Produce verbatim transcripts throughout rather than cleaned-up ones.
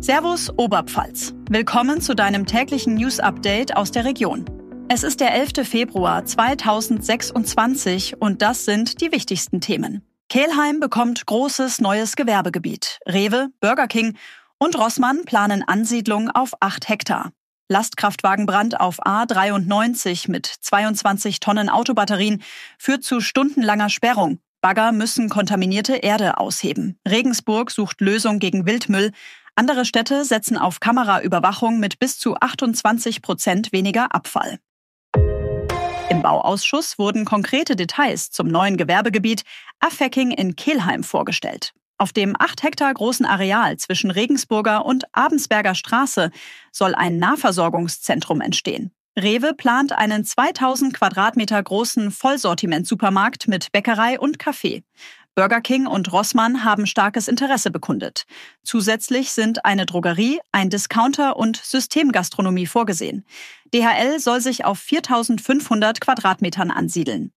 Servus Oberpfalz. Willkommen zu deinem täglichen News-Update aus der Region. Es ist der elfte Februar zweitausendsechsundzwanzig und das sind die wichtigsten Themen. Kelheim bekommt großes neues Gewerbegebiet. Rewe, Burger King und Rossmann planen Ansiedlung auf acht Hektar. Lastkraftwagenbrand auf A dreiundneunzig mit zweiundzwanzig Tonnen Autobatterien führt zu stundenlanger Sperrung. Bagger müssen kontaminierte Erde ausheben. Regensburg sucht Lösung gegen Wildmüll. Andere Städte setzen auf Kameraüberwachung mit bis zu achtundzwanzig Prozent weniger Abfall. Im Bauausschuss wurden konkrete Details zum neuen Gewerbegebiet Affecking in Kelheim vorgestellt. Auf dem acht Hektar großen Areal zwischen Regensburger und Abensberger Straße soll ein Nahversorgungszentrum entstehen. Rewe plant einen zweitausend Quadratmeter großen Vollsortiment-Supermarkt mit Bäckerei und Café. Burger King und Rossmann haben starkes Interesse bekundet. Zusätzlich sind eine Drogerie, ein Discounter und Systemgastronomie vorgesehen. D H L soll sich auf viertausendfünfhundert Quadratmetern ansiedeln.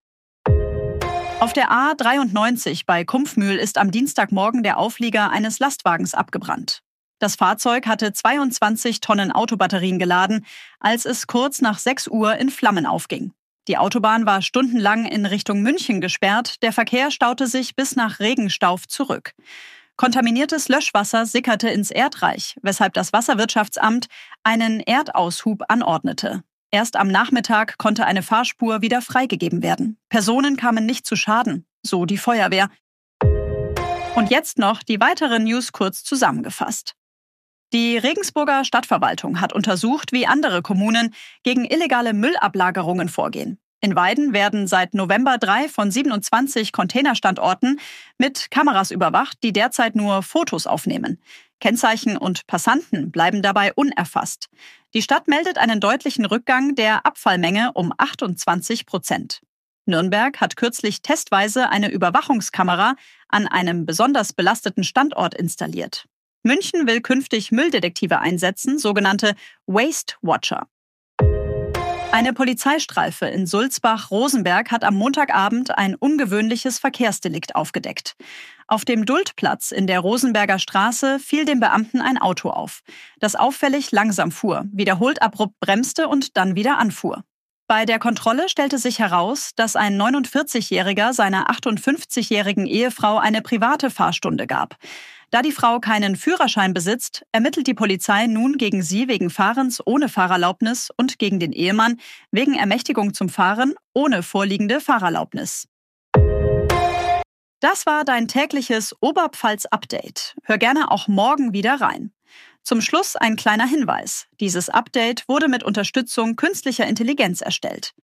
Auf der A dreiundneunzig bei Kumpfmühl ist am Dienstagmorgen der Auflieger eines Lastwagens abgebrannt. Das Fahrzeug hatte zweiundzwanzig Tonnen Autobatterien geladen, als es kurz nach sechs Uhr in Flammen aufging. Die Autobahn war stundenlang in Richtung München gesperrt, der Verkehr staute sich bis nach Regenstauf zurück. Kontaminiertes Löschwasser sickerte ins Erdreich, weshalb das Wasserwirtschaftsamt einen Erdaushub anordnete. Erst am Nachmittag konnte eine Fahrspur wieder freigegeben werden. Personen kamen nicht zu Schaden, so die Feuerwehr. Und jetzt noch die weiteren News kurz zusammengefasst. Die Regensburger Stadtverwaltung hat untersucht, wie andere Kommunen gegen illegale Müllablagerungen vorgehen. In Weiden werden seit November drei von siebenundzwanzig Containerstandorten mit Kameras überwacht, die derzeit nur Fotos aufnehmen. Kennzeichen und Passanten bleiben dabei unerfasst. Die Stadt meldet einen deutlichen Rückgang der Abfallmenge um achtundzwanzig Prozent. Nürnberg hat kürzlich testweise eine Überwachungskamera an einem besonders belasteten Standort installiert. München will künftig Mülldetektive einsetzen, sogenannte Waste Watcher. Eine Polizeistreife in Sulzbach-Rosenberg hat am Montagabend ein ungewöhnliches Verkehrsdelikt aufgedeckt. Auf dem Duldplatz in der Rosenberger Straße fiel dem Beamten ein Auto auf, das auffällig langsam fuhr, wiederholt abrupt bremste und dann wieder anfuhr. Bei der Kontrolle stellte sich heraus, dass ein neunundvierzigjähriger seiner achtundfünfzigjährigen Ehefrau eine private Fahrstunde gab. Da die Frau keinen Führerschein besitzt, ermittelt die Polizei nun gegen sie wegen Fahrens ohne Fahrerlaubnis und gegen den Ehemann wegen Ermächtigung zum Fahren ohne vorliegende Fahrerlaubnis. Das war dein tägliches Oberpfalz-Update. Hör gerne auch morgen wieder rein. Zum Schluss ein kleiner Hinweis. Dieses Update wurde mit Unterstützung künstlicher Intelligenz erstellt.